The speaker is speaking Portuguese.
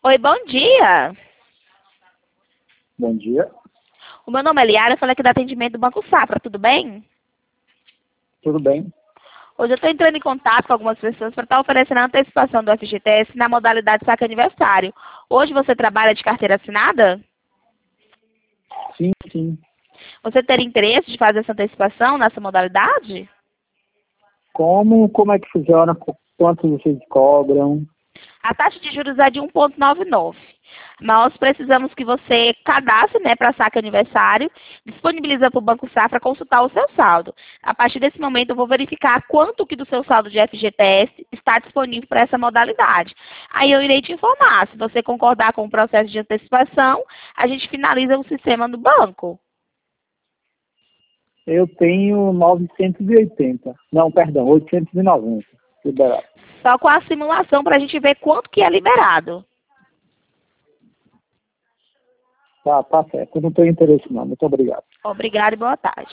Oi, bom dia. Bom dia, O meu nome é Liara, eu falei aqui do atendimento do Banco Safra, tudo bem? tudo bem? Hoje eu estou entrando em contato com algumas pessoas para estar oferecendo a antecipação do FGTS na modalidade saque aniversário. Hoje você trabalha de carteira assinada? Sim, sim. Você teria interesse de fazer essa antecipação nessa modalidade? Como é que funciona? Quanto vocês cobram? A taxa de juros é de 1,99. Nós precisamos que você cadastre, né, para saque aniversário, disponibiliza para o Banco Safra consultar o seu saldo. A partir desse momento eu vou verificar quanto que do seu saldo de FGTS está disponível para essa modalidade. Aí eu irei te informar. Se você concordar com o processo de antecipação, a gente finaliza o sistema do banco. Eu tenho 980. Não, perdão, 890. Liberado. Só com a simulação para a gente ver quanto que é liberado. Tá certo. Eu não tenho interesse não. Muito obrigado. Obrigada e boa tarde.